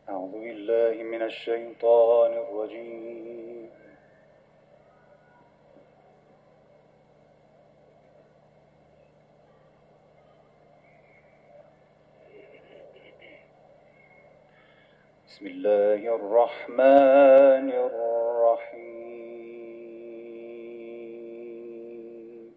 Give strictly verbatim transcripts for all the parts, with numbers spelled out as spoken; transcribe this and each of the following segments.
أعوذ بالله من الشيطان الرجيم. بسم الله الرحمن الرحيم.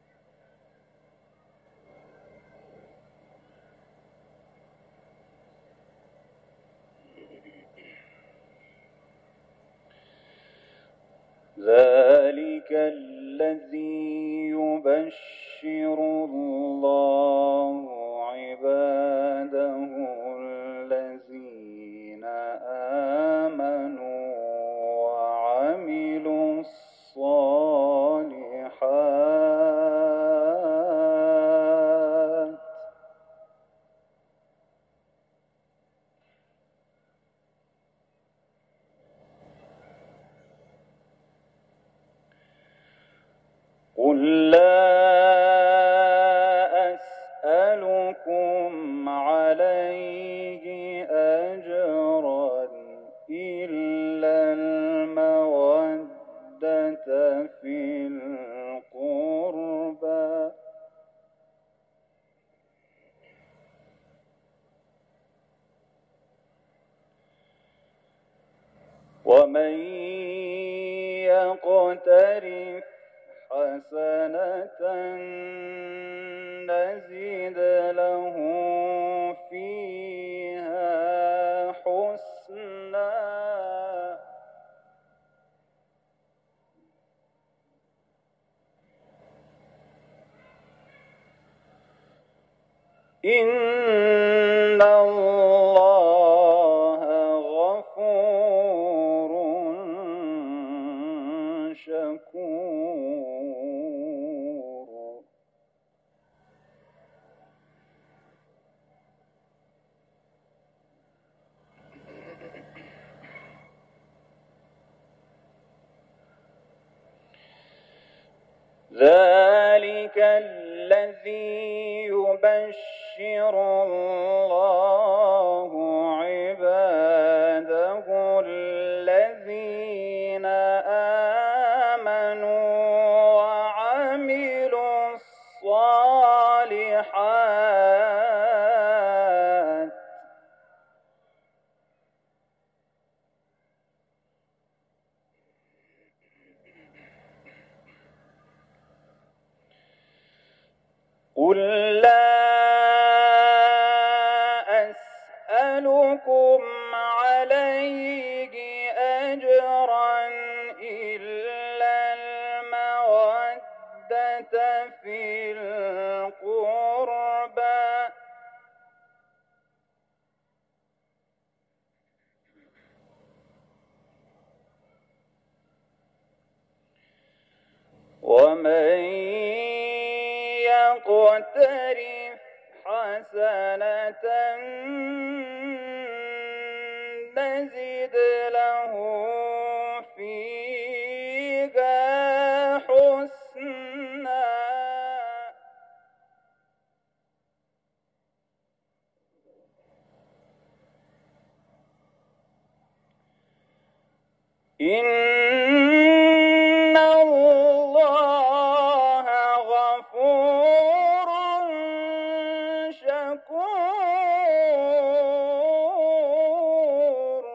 ذلك الذي يبشر الله عباده الذين آمنوا وعملوا الصالحات قل لا أسألكم عليه أجرا إلا المودة في القربى ومن يقترف حسنة نزد له فيها حسنا إن الله غفور شكور. ذلك الذي يبشر الله عباده الذين آمنوا وعملوا الصالحات قل لا أسألكم عليه أجرا إلا المودة في القربى ومن يقترف حسنة نزد له فيها حسنا إن الله غفور شكور.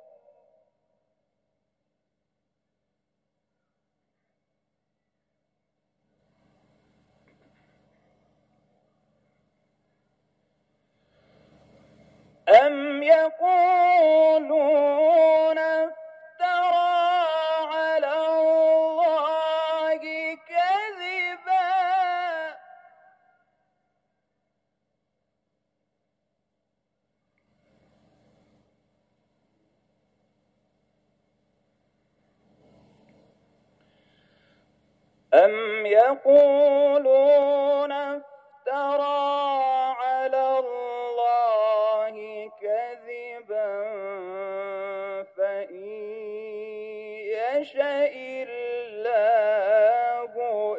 أم يقولون افترى على الله كذبا أم يقولون افترى على الله كذبا فإن يشأ الله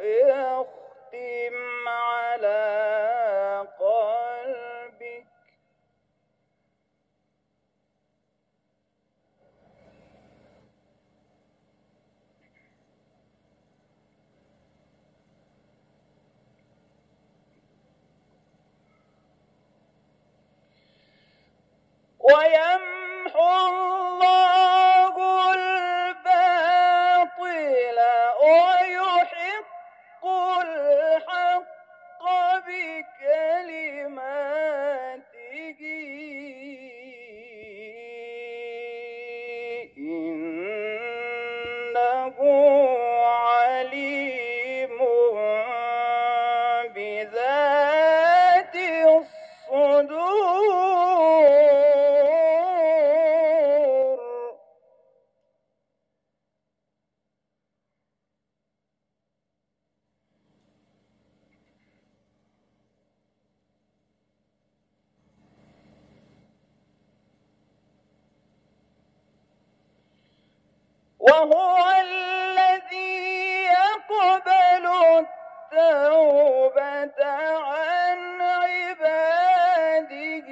يختم على قلبك الله الباطل ويحق الحق بكلماته إنه عليم بذات الصدور. وهو الذي يقبل التوبة عن عباده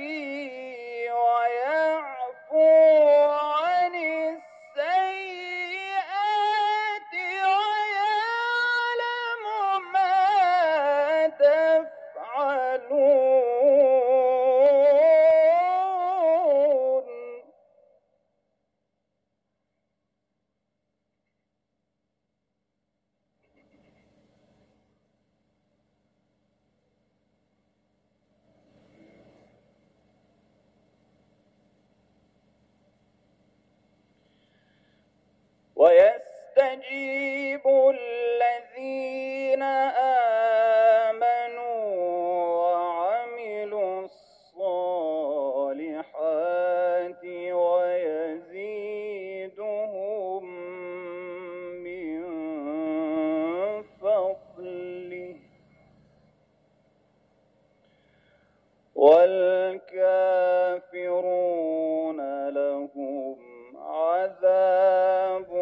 ويعفو عن السيئات ويعلم ما تفعلون. ويستجيب الذين آمنوا وعملوا الصالحات ويزيدهم من فضله والكافرون لهم عذاب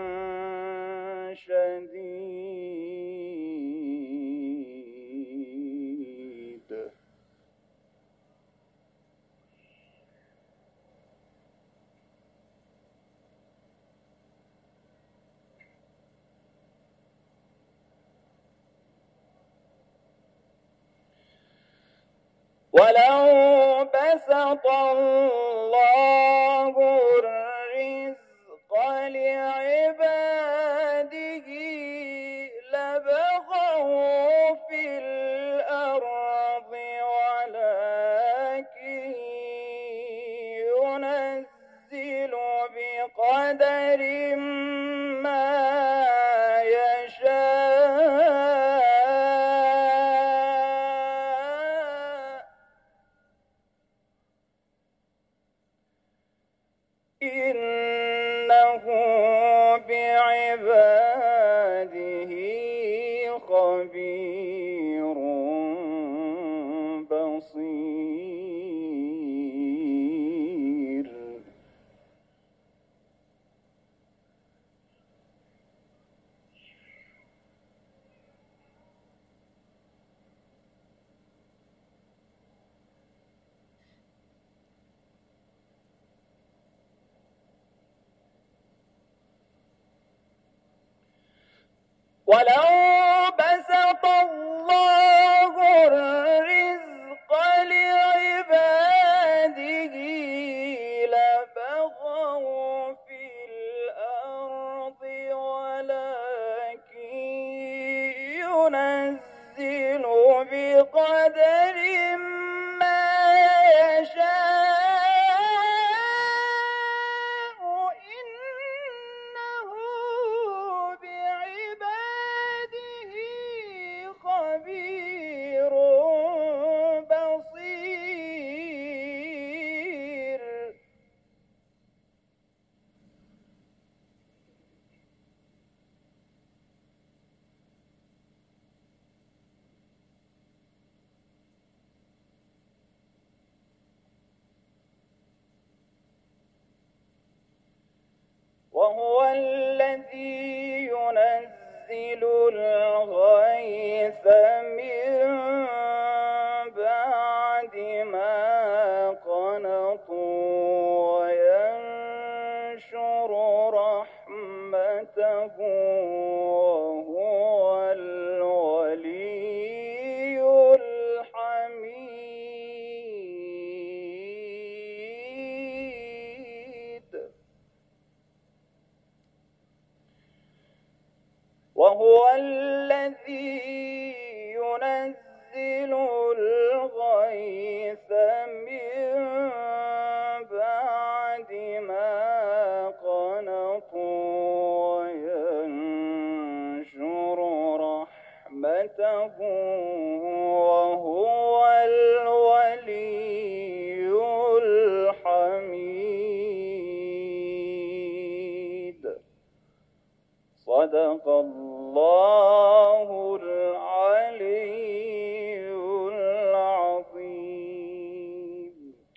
شديد. ولو بسط الله الرزق لعباده لبغوا في الأرض ولكن ينزل بقدر ما يشاء إنه بعباده خبير بصير. ولو بسط الله الرزق لعباده لبغوا في الأرض ولكن ينزل بقدر ما يشاء إنه بعباده خبير بصير. وهو الذي ينزل الغيث من بعد ما قنطوا وينشر رحمته وهو الولي الحميد. فضل